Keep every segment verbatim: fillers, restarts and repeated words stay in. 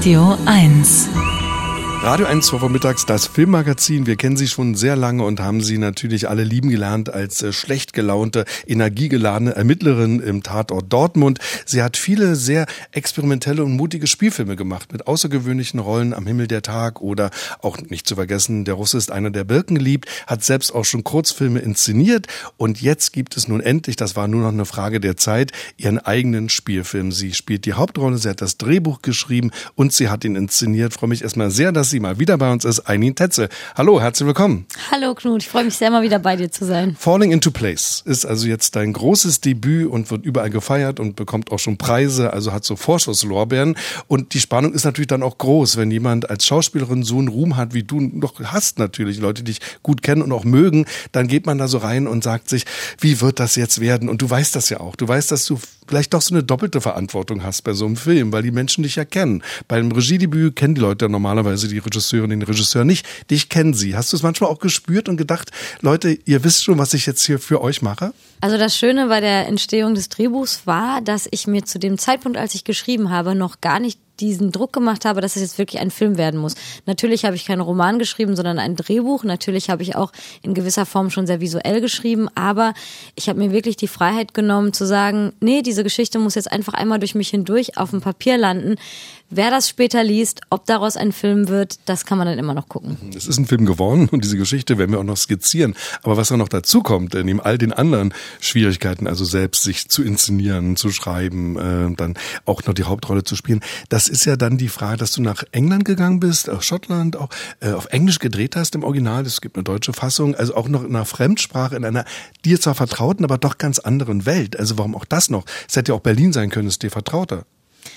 Radio eins. Radio eins vormittags, das Filmmagazin. Wir kennen Sie schon sehr lange und haben Sie natürlich alle lieben gelernt als äh, schlecht gelaunte, energiegeladene Ermittlerin im Tatort Dortmund. Sie hat viele sehr experimentelle und mutige Spielfilme gemacht mit außergewöhnlichen Rollen, Am Himmel der Tag oder auch nicht zu vergessen, Der Russe ist einer, der Birken liebt, hat selbst auch schon Kurzfilme inszeniert und jetzt gibt es nun endlich, das war nur noch eine Frage der Zeit, ihren eigenen Spielfilm. Sie spielt die Hauptrolle, sie hat das Drehbuch geschrieben und sie hat ihn inszeniert. Ich freue mich erstmal sehr, dass sie mal wieder bei uns ist, Eileen Tetze. Hallo, herzlich willkommen. Hallo Knut, ich freue mich sehr, mal wieder bei dir zu sein. Falling into Place ist also jetzt dein großes Debüt und wird überall gefeiert und bekommt auch schon Preise, also hat so Vorschusslorbeeren. Und die Spannung ist natürlich dann auch groß, wenn jemand als Schauspielerin so einen Ruhm hat, wie du doch hast natürlich, Leute, die dich gut kennen und auch mögen, dann geht man da so rein und sagt sich, wie wird das jetzt werden? Und du weißt das ja auch. Du weißt, dass du vielleicht doch so eine doppelte Verantwortung hast bei so einem Film, weil die Menschen dich ja kennen. Beim Regiedebüt kennen die Leute ja normalerweise die Regisseurin, den Regisseur nicht. Dich kennen sie. Hast du es manchmal auch gespürt und gedacht, Leute, ihr wisst schon, was ich jetzt hier für euch mache? Also das Schöne bei der Entstehung des Drehbuchs war, dass ich mir zu dem Zeitpunkt, als ich geschrieben habe, noch gar nicht diesen Druck gemacht habe, dass es jetzt wirklich ein Film werden muss. Natürlich habe ich keinen Roman geschrieben, sondern ein Drehbuch. Natürlich habe ich auch in gewisser Form schon sehr visuell geschrieben, aber ich habe mir wirklich die Freiheit genommen zu sagen, nee, diese Geschichte muss jetzt einfach einmal durch mich hindurch auf dem Papier landen. Wer das später liest, ob daraus ein Film wird, das kann man dann immer noch gucken. Es ist ein Film geworden und diese Geschichte werden wir auch noch skizzieren. Aber was da noch dazu kommt, neben all den anderen Schwierigkeiten, also selbst sich zu inszenieren, zu schreiben, äh, dann auch noch die Hauptrolle zu spielen, das ist ja dann die Frage, dass du nach England gegangen bist, aus Schottland, auch äh, auf Englisch gedreht hast im Original. Es gibt eine deutsche Fassung, also auch noch in einer Fremdsprache, in einer dir zwar vertrauten, aber doch ganz anderen Welt. Also warum auch das noch? Es hätte ja auch Berlin sein können, es ist dir vertrauter.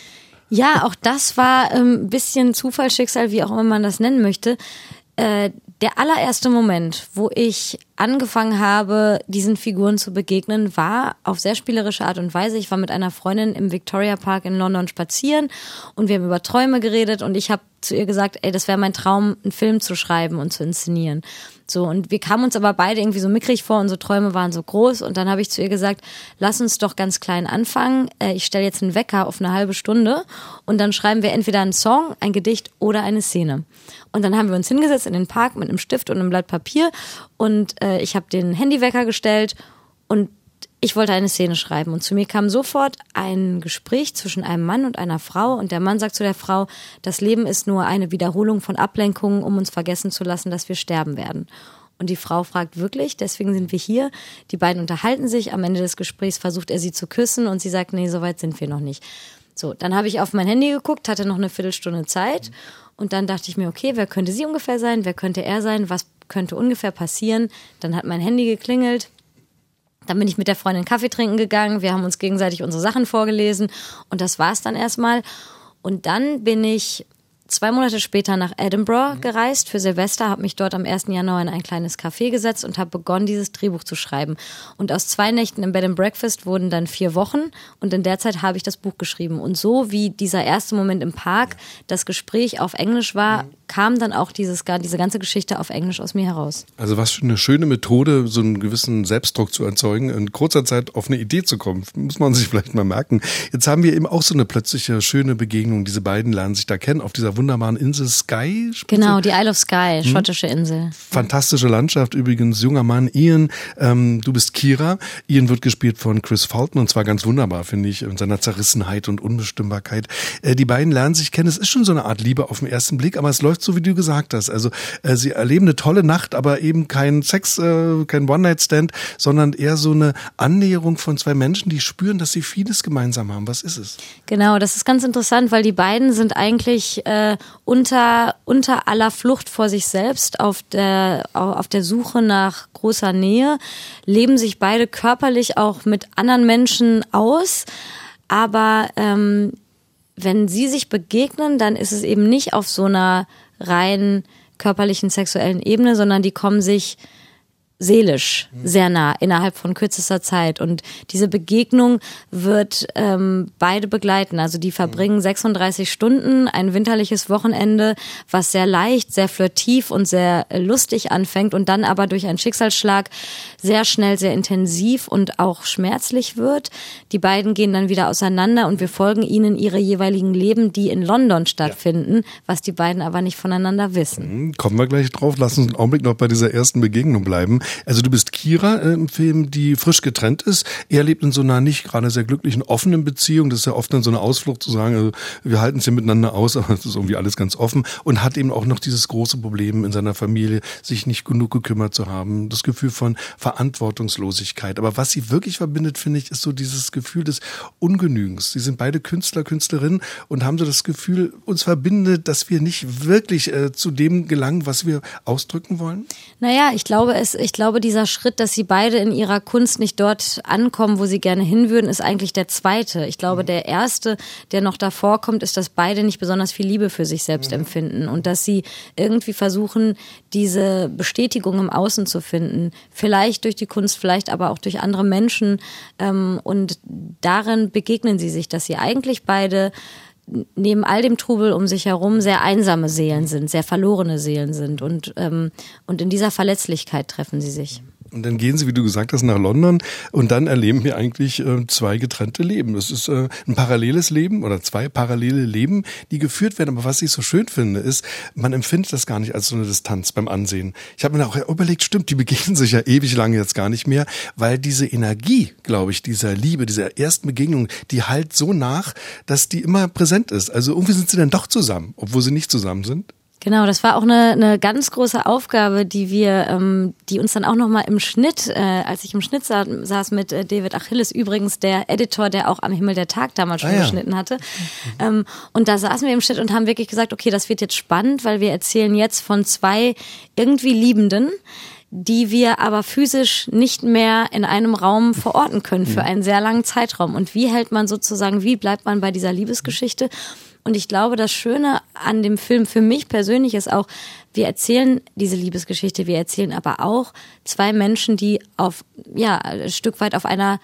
Ja, auch das war ein ähm, bisschen Zufallsschicksal, wie auch immer man das nennen möchte. Äh, der allererste Moment, wo ich angefangen habe, diesen Figuren zu begegnen, war auf sehr spielerische Art und Weise. Ich war mit einer Freundin im Victoria Park in London spazieren und wir haben über Träume geredet und ich habe zu ihr gesagt, ey, das wäre mein Traum, einen Film zu schreiben und zu inszenieren. So, und wir kamen uns aber beide irgendwie so mickrig vor, unsere Träume waren so groß und dann habe ich zu ihr gesagt, lass uns doch ganz klein anfangen. Ich stelle jetzt einen Wecker auf eine halbe Stunde und dann schreiben wir entweder einen Song, ein Gedicht oder eine Szene. Und dann haben wir uns hingesetzt in den Park mit einem Stift und einem Blatt Papier und äh, ich habe den Handywecker gestellt und ich wollte eine Szene schreiben und zu mir kam sofort ein Gespräch zwischen einem Mann und einer Frau und der Mann sagt zu der Frau, das Leben ist nur eine Wiederholung von Ablenkungen, um uns vergessen zu lassen, dass wir sterben werden. Und die Frau fragt wirklich, deswegen sind wir hier. Die beiden unterhalten sich, am Ende des Gesprächs versucht er sie zu küssen und sie sagt, nee, so weit sind wir noch nicht. So, dann habe ich auf mein Handy geguckt, hatte noch eine Viertelstunde Zeit und dann dachte ich mir, okay, wer könnte sie ungefähr sein, wer könnte er sein, was könnte ungefähr passieren. Dann hat mein Handy geklingelt. Dann bin ich mit der Freundin Kaffee trinken gegangen, wir haben uns gegenseitig unsere Sachen vorgelesen und das war's dann erstmal. Und dann bin ich zwei Monate später nach Edinburgh gereist für Silvester, habe mich dort am ersten Januar in ein kleines Café gesetzt und habe begonnen, dieses Drehbuch zu schreiben. Und aus zwei Nächten im Bed and Breakfast wurden dann vier Wochen und in der Zeit habe ich das Buch geschrieben. Und so wie dieser erste Moment im Park, das Gespräch auf Englisch war, kam dann auch dieses, diese ganze Geschichte auf Englisch aus mir heraus. Also was für eine schöne Methode, so einen gewissen Selbstdruck zu erzeugen, in kurzer Zeit auf eine Idee zu kommen. Muss man sich vielleicht mal merken. Jetzt haben wir eben auch so eine plötzliche schöne Begegnung. Diese beiden lernen sich da kennen auf dieser wunderbaren Insel Skye. Genau, die Isle of Skye, hm? schottische Insel. Fantastische Landschaft übrigens, junger Mann, Ian, ähm, du bist Kira. Ian wird gespielt von Chris Fulton und zwar ganz wunderbar, finde ich, in seiner Zerrissenheit und Unbestimmbarkeit. Äh, die beiden lernen sich kennen, es ist schon so eine Art Liebe auf den ersten Blick, aber es läuft so, wie du gesagt hast. Also äh, sie erleben eine tolle Nacht, aber eben kein Sex, äh, kein One-Night-Stand, sondern eher so eine Annäherung von zwei Menschen, die spüren, dass sie vieles gemeinsam haben. Was ist es? Genau, das ist ganz interessant, weil die beiden sind eigentlich äh, unter, unter aller Flucht vor sich selbst auf der, auf der Suche nach großer Nähe, leben sich beide körperlich auch mit anderen Menschen aus, aber ähm, wenn sie sich begegnen, dann ist es eben nicht auf so einer rein körperlichen, sexuellen Ebene, sondern die kommen sich seelisch sehr nah innerhalb von kürzester Zeit, und diese Begegnung wird ähm, beide begleiten. Also die verbringen sechsunddreißig Stunden, ein winterliches Wochenende, was sehr leicht, sehr flirtiv und sehr lustig anfängt und dann aber durch einen Schicksalsschlag sehr schnell, sehr intensiv und auch schmerzlich wird. Die beiden gehen dann wieder auseinander und wir folgen ihnen ihre jeweiligen Leben, die in London stattfinden, ja. was die beiden aber nicht voneinander wissen. Kommen wir gleich drauf. Lass uns einen Augenblick noch bei dieser ersten Begegnung bleiben. Also du bist Kira äh, im Film, die frisch getrennt ist. Er lebt in so einer nicht gerade sehr glücklichen, offenen Beziehung. Das ist ja oft dann so eine Ausflucht zu sagen, also wir halten es ja miteinander aus, aber es ist irgendwie alles ganz offen. Und hat eben auch noch dieses große Problem in seiner Familie, sich nicht genug gekümmert zu haben. Das Gefühl von Verantwortungslosigkeit. Aber was sie wirklich verbindet, finde ich, ist so dieses Gefühl des Ungenügens. Sie sind beide Künstler, Künstlerinnen und haben so das Gefühl, uns verbindet, dass wir nicht wirklich äh, zu dem gelangen, was wir ausdrücken wollen. Naja, ich glaube, es, ich glaube, dieser Schritt, dass sie beide in ihrer Kunst nicht dort ankommen, wo sie gerne hin würden, ist eigentlich der zweite. Ich glaube, mhm. der erste, der noch davor kommt, ist, dass beide nicht besonders viel Liebe für sich selbst mhm. empfinden und dass sie irgendwie versuchen, diese Bestätigung im Außen zu finden. Vielleicht durch die Kunst, vielleicht aber auch durch andere Menschen. Und darin begegnen sie sich, dass sie eigentlich beide neben all dem Trubel um sich herum sehr einsame Seelen sind, sehr verlorene Seelen sind. Und, ähm, und in dieser Verletzlichkeit treffen sie sich. Und dann gehen sie, wie du gesagt hast, nach London und dann erleben wir eigentlich äh, zwei getrennte Leben. Es ist äh, ein paralleles Leben oder zwei parallele Leben, die geführt werden. Aber was ich so schön finde, ist, man empfindet das gar nicht als so eine Distanz beim Ansehen. Ich habe mir auch überlegt, stimmt, die begegnen sich ja ewig lange jetzt gar nicht mehr, weil diese Energie, glaube ich, dieser Liebe, dieser ersten Begegnung, die halt so nach, dass die immer präsent ist. Also irgendwie sind sie dann doch zusammen, obwohl sie nicht zusammen sind. Genau, das war auch eine, eine ganz große Aufgabe, die wir, ähm, die uns dann auch nochmal im Schnitt, äh, als ich im Schnitt sa- saß mit äh, David Achilles, übrigens der Editor, der auch Am Himmel der Tag damals schon ah, ja. geschnitten hatte. Ähm, und da saßen wir im Schnitt und haben wirklich gesagt, okay, das wird jetzt spannend, weil wir erzählen jetzt von zwei irgendwie Liebenden, die wir aber physisch nicht mehr in einem Raum verorten können für einen sehr langen Zeitraum. Und wie hält man sozusagen, wie bleibt man bei dieser Liebesgeschichte? Und ich glaube, das Schöne an dem Film für mich persönlich ist auch, wir erzählen diese Liebesgeschichte, wir erzählen aber auch zwei Menschen, die auf, ja, ein Stück weit auf einer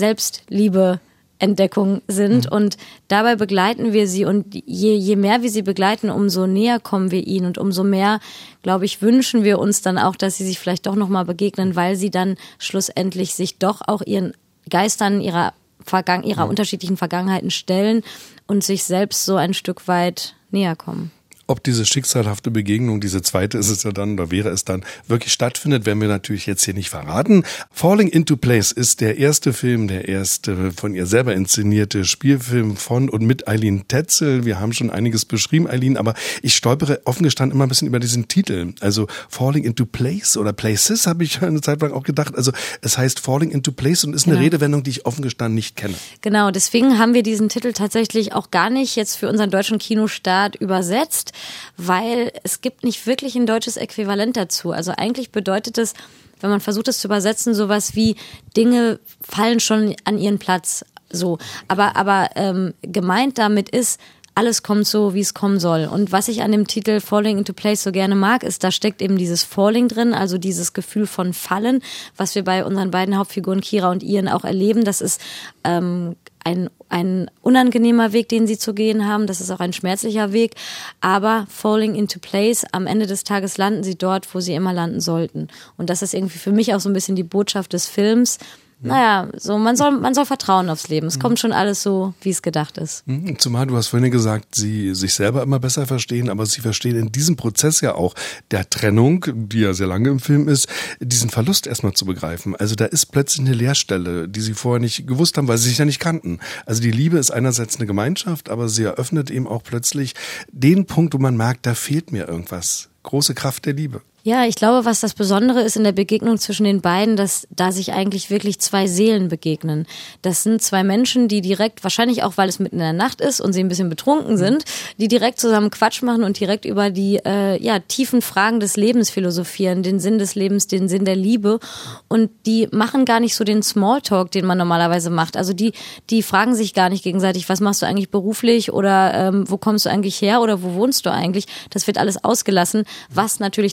Selbstliebe-Entdeckung sind. Mhm. Und dabei begleiten wir sie. Und je, je mehr wir sie begleiten, umso näher kommen wir ihnen. Und umso mehr, glaube ich, wünschen wir uns dann auch, dass sie sich vielleicht doch nochmal begegnen, weil sie dann schlussendlich sich doch auch ihren Geistern, ihrer Vergangen, ihrer ja. unterschiedlichen Vergangenheiten stellen und sich selbst so ein Stück weit näher kommen. Ob diese schicksalhafte Begegnung, diese zweite ist es ja dann, oder wäre es dann, wirklich stattfindet, werden wir natürlich jetzt hier nicht verraten. Falling into Place ist der erste Film, der erste von ihr selber inszenierte Spielfilm von und mit Eileen Tetzel. Wir haben schon einiges beschrieben, Eileen, aber ich stolpere offen gestanden immer ein bisschen über diesen Titel. Also Falling into Place oder Places habe ich eine Zeit lang auch gedacht. Also es heißt Falling into Place und ist eine genau. Redewendung, die ich offen gestanden nicht kenne. Genau, deswegen haben wir diesen Titel tatsächlich auch gar nicht jetzt für unseren deutschen Kinostart übersetzt, weil es gibt nicht wirklich ein deutsches Äquivalent dazu. Also eigentlich bedeutet es, wenn man versucht es zu übersetzen, sowas wie Dinge fallen schon an ihren Platz. So, aber aber ähm, gemeint damit ist, alles kommt so, wie es kommen soll. Und was ich an dem Titel Falling into Place so gerne mag, ist, da steckt eben dieses Falling drin, also dieses Gefühl von Fallen, was wir bei unseren beiden Hauptfiguren Kira und Ian auch erleben. Das ist ähm, ein, ein unangenehmer Weg, den sie zu gehen haben. Das ist auch ein schmerzlicher Weg. Aber Falling into Place, am Ende des Tages landen sie dort, wo sie immer landen sollten. Und das ist irgendwie für mich auch so ein bisschen die Botschaft des Films. Naja, so man soll man soll vertrauen aufs Leben. Es kommt schon alles so, wie es gedacht ist. Zumal du hast vorhin gesagt, sie sich selber immer besser verstehen, aber sie verstehen in diesem Prozess ja auch der Trennung, die ja sehr lange im Film ist, diesen Verlust erstmal zu begreifen. Also da ist plötzlich eine Leerstelle, die sie vorher nicht gewusst haben, weil sie sich ja nicht kannten. Also die Liebe ist einerseits eine Gemeinschaft, aber sie eröffnet eben auch plötzlich den Punkt, wo man merkt, da fehlt mir irgendwas. Große Kraft der Liebe. Ja, ich glaube, was das Besondere ist in der Begegnung zwischen den beiden, dass da sich eigentlich wirklich zwei Seelen begegnen. Das sind zwei Menschen, die direkt, wahrscheinlich auch, weil es mitten in der Nacht ist und sie ein bisschen betrunken sind, die direkt zusammen Quatsch machen und direkt über die äh, ja tiefen Fragen des Lebens philosophieren, den Sinn des Lebens, den Sinn der Liebe. Und die machen gar nicht so den Smalltalk, den man normalerweise macht. Also die die fragen sich gar nicht gegenseitig, was machst du eigentlich beruflich oder ähm, wo kommst du eigentlich her oder wo wohnst du eigentlich? Das wird alles ausgelassen, was natürlich dazu führt,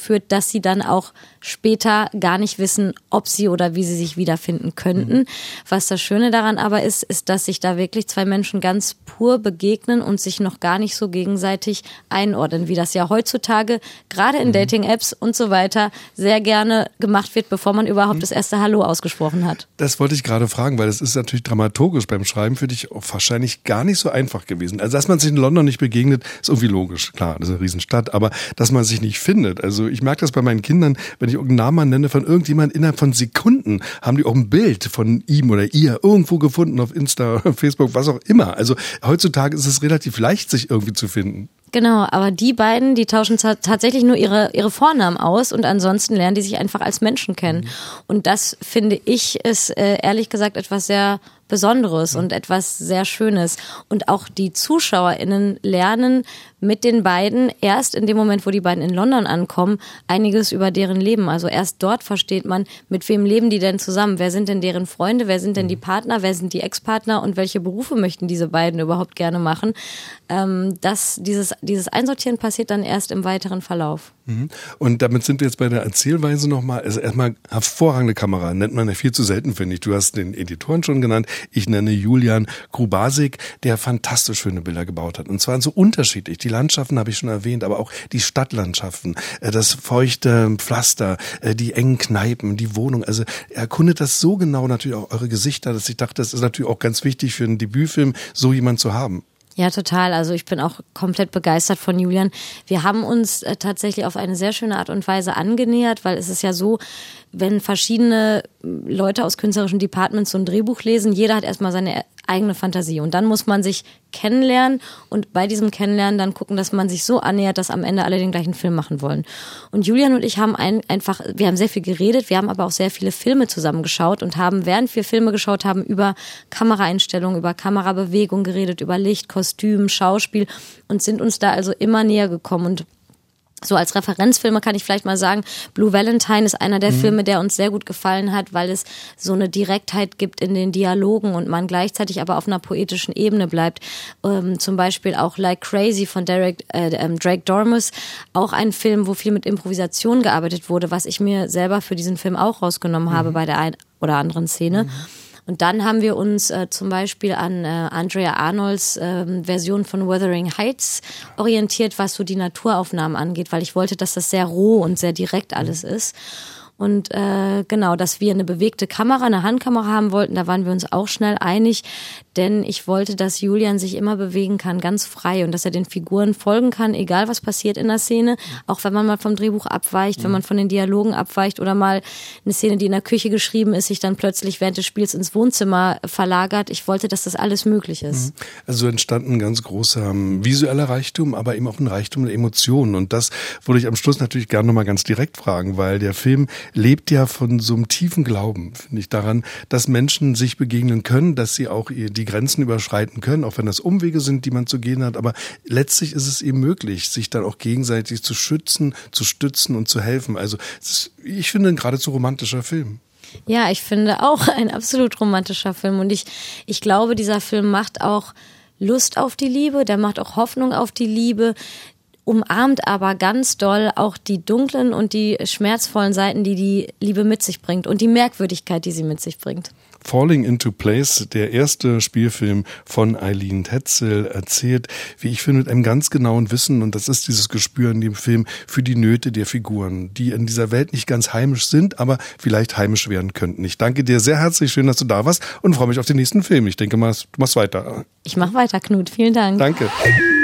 führt, dass sie dann auch später gar nicht wissen, ob sie oder wie sie sich wiederfinden könnten. Mhm. Was das Schöne daran aber ist, ist, dass sich da wirklich zwei Menschen ganz pur begegnen und sich noch gar nicht so gegenseitig einordnen, wie das ja heutzutage gerade in mhm. Dating-Apps und so weiter sehr gerne gemacht wird, bevor man überhaupt mhm. das erste Hallo ausgesprochen hat. Das wollte ich gerade fragen, weil das ist natürlich dramaturgisch beim Schreiben für dich auch wahrscheinlich gar nicht so einfach gewesen. Also, dass man sich in London nicht begegnet, ist irgendwie logisch. Klar, das ist eine Riesenstadt, aber dass man sich nicht findet. Also, ich merke das bei meinen Kindern, wenn ich irgendeinen Namen nenne von irgendjemand, innerhalb von Sekunden haben die auch ein Bild von ihm oder ihr irgendwo gefunden auf Insta, Facebook, was auch immer. Also, heutzutage ist es relativ leicht, sich irgendwie zu finden. Genau, aber die beiden, die tauschen ta- tatsächlich nur ihre ihre Vornamen aus und ansonsten lernen die sich einfach als Menschen kennen. Und das, finde ich, ist äh, ehrlich gesagt etwas sehr Besonderes und etwas sehr Schönes. Und auch die ZuschauerInnen lernen mit den beiden erst in dem Moment, wo die beiden in London ankommen, einiges über deren Leben. Also erst dort versteht man, mit wem leben die denn zusammen? Wer sind denn deren Freunde? Wer sind denn die Partner? Wer sind die Ex-Partner? Und welche Berufe möchten diese beiden überhaupt gerne machen? Ähm, das, dieses, dieses Einsortieren passiert dann erst im weiteren Verlauf. Und damit sind wir jetzt bei der Erzählweise nochmal. Also erstmal hervorragende Kamera, nennt man ja viel zu selten, finde ich. Du hast den Editoren schon genannt. Ich nenne Julian Grubasik, der fantastisch schöne Bilder gebaut hat. Und zwar so unterschiedlich. Die Landschaften habe ich schon erwähnt, aber auch die Stadtlandschaften, das feuchte Pflaster, die engen Kneipen, die Wohnung. Also er erkundet das so genau, natürlich auch eure Gesichter, dass ich dachte, das ist natürlich auch ganz wichtig für einen Debütfilm, so jemand zu haben. Ja, total. Also ich bin auch komplett begeistert von Julian. Wir haben uns äh, tatsächlich auf eine sehr schöne Art und Weise angenähert, weil es ist ja so, wenn verschiedene Leute aus künstlerischen Departments so ein Drehbuch lesen, jeder hat erstmal seine eigene Fantasie und dann muss man sich kennenlernen und bei diesem Kennenlernen dann gucken, dass man sich so annähert, dass am Ende alle den gleichen Film machen wollen. Und Julian und ich haben ein, einfach, wir haben sehr viel geredet, wir haben aber auch sehr viele Filme zusammengeschaut und haben, während wir Filme geschaut haben, über Kameraeinstellungen, über Kamerabewegung geredet, über Licht, Kostüm, Schauspiel und sind uns da also immer näher gekommen. Und so als Referenzfilme kann ich vielleicht mal sagen, Blue Valentine ist einer der mhm. Filme, der uns sehr gut gefallen hat, weil es so eine Direktheit gibt in den Dialogen und man gleichzeitig aber auf einer poetischen Ebene bleibt. Ähm, zum Beispiel auch Like Crazy von Derek, äh, Drake Dormus, auch ein Film, wo viel mit Improvisation gearbeitet wurde, was ich mir selber für diesen Film auch rausgenommen mhm. habe bei der einen oder anderen Szene. Mhm. Und dann haben wir uns äh, zum Beispiel an äh, Andrea Arnolds äh, Version von Wuthering Heights orientiert, was so die Naturaufnahmen angeht, weil ich wollte, dass das sehr roh und sehr direkt alles ist. Und äh, genau, dass wir eine bewegte Kamera, eine Handkamera haben wollten, da waren wir uns auch schnell einig, denn ich wollte, dass Julian sich immer bewegen kann, ganz frei und dass er den Figuren folgen kann, egal was passiert in der Szene, auch wenn man mal vom Drehbuch abweicht, mhm. wenn man von den Dialogen abweicht oder mal eine Szene, die in der Küche geschrieben ist, sich dann plötzlich während des Spiels ins Wohnzimmer verlagert. Ich wollte, dass das alles möglich ist. Also entstand ein ganz großer visueller Reichtum, aber eben auch ein Reichtum der Emotionen und das würde ich am Schluss natürlich gerne nochmal ganz direkt fragen, weil der Film lebt ja von so einem tiefen Glauben, finde ich, daran, dass Menschen sich begegnen können, dass sie auch die Grenzen überschreiten können, auch wenn das Umwege sind, die man zu gehen hat. Aber letztlich ist es eben möglich, sich dann auch gegenseitig zu schützen, zu stützen und zu helfen. Also es ist, ich finde, ein geradezu romantischer Film. Ja, ich finde auch ein absolut romantischer Film. Und ich, ich glaube, dieser Film macht auch Lust auf die Liebe, der macht auch Hoffnung auf die Liebe, umarmt aber ganz doll auch die dunklen und die schmerzvollen Seiten, die die Liebe mit sich bringt und die Merkwürdigkeit, die sie mit sich bringt. Falling into Place, der erste Spielfilm von Eileen Tetzel, erzählt, wie ich finde, mit einem ganz genauen Wissen, und das ist dieses Gespür in dem Film, für die Nöte der Figuren, die in dieser Welt nicht ganz heimisch sind, aber vielleicht heimisch werden könnten. Ich danke dir sehr herzlich, schön, dass du da warst und freue mich auf den nächsten Film. Ich denke mal, du machst weiter. Ich mache weiter, Knut. Vielen Dank. Danke.